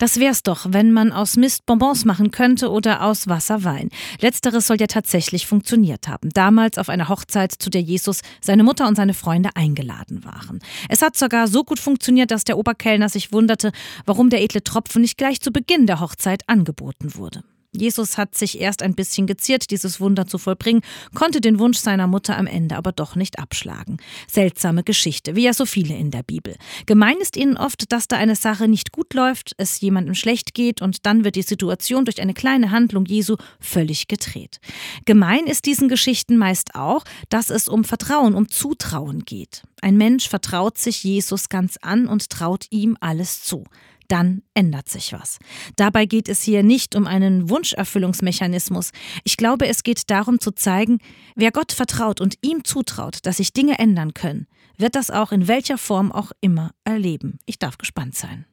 Das wär's doch, wenn man aus Mist Bonbons machen könnte oder aus Wasser Wein. Letzteres soll ja tatsächlich funktioniert haben. Damals auf einer Hochzeit, zu der Jesus, seine Mutter und seine Freunde eingeladen waren. Es hat sogar so gut funktioniert, dass der Oberkellner sich wunderte, warum der edle Tropfen nicht gleich zu Beginn der Hochzeit angeboten wurde. Jesus hat sich erst ein bisschen geziert, dieses Wunder zu vollbringen, konnte den Wunsch seiner Mutter am Ende aber doch nicht abschlagen. Seltsame Geschichte, wie ja so viele in der Bibel. Gemein ist ihnen oft, dass da eine Sache nicht gut läuft, es jemandem schlecht geht und dann wird die Situation durch eine kleine Handlung Jesu völlig gedreht. Gemein ist diesen Geschichten meist auch, dass es um Vertrauen, um Zutrauen geht. Ein Mensch vertraut sich Jesus ganz an und traut ihm alles zu. Dann ändert sich was. Dabei geht es hier nicht um einen Wunscherfüllungsmechanismus. Ich glaube, es geht darum zu zeigen, wer Gott vertraut und ihm zutraut, dass sich Dinge ändern können, wird das auch in welcher Form auch immer erleben. Ich darf gespannt sein.